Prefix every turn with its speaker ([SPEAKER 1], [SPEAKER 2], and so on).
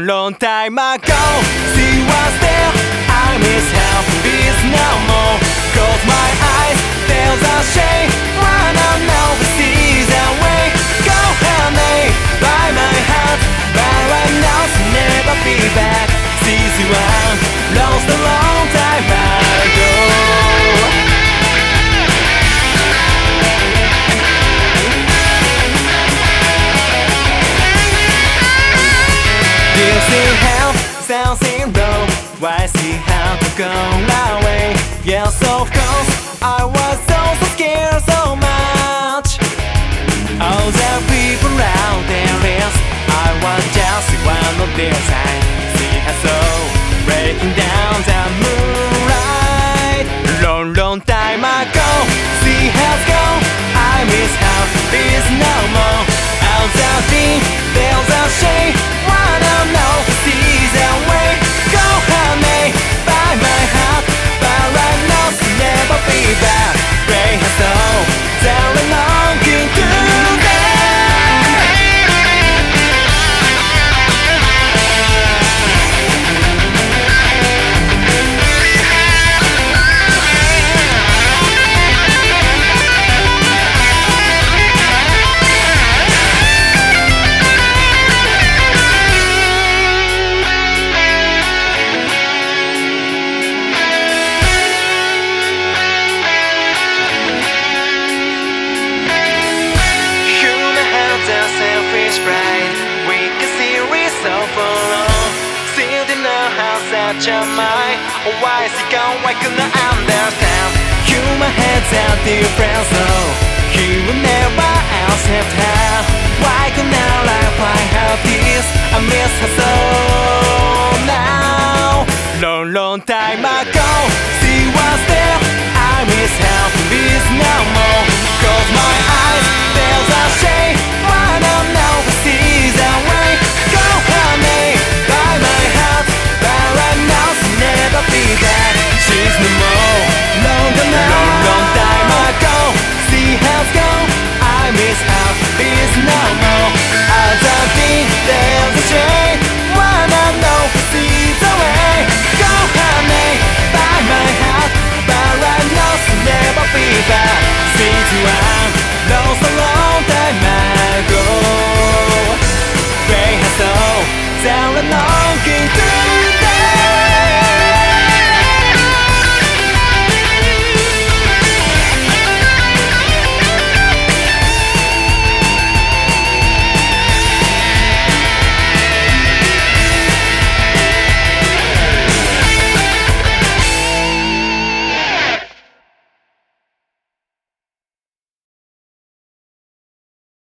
[SPEAKER 1] Long, long time ago, she was there. I miss her, is no more. Close my eyes, there's a shame. Wanna know if she's away. Go honey, by my heart, but I know she'll never be back. She's the one, lost a long time ago. Did she have something wrong? Why she had to go away? Yes, of course, I was so scared so much. All the people out there is, I was just one of their signs. She has soul breaking down the moonlight. Long, long time ago, she has gone. I miss her, is no more. All the thing, there's a shame. Wanna know if she's away. Go honey, by my heart, but I know she'll never be back. Break her soul, tell her longing to such a mind. Why is it gone? Why couldn't I understand? Human heads are different, so he will never accept her. Why couldn't I find her peace? I miss her so now. Long, long time ago,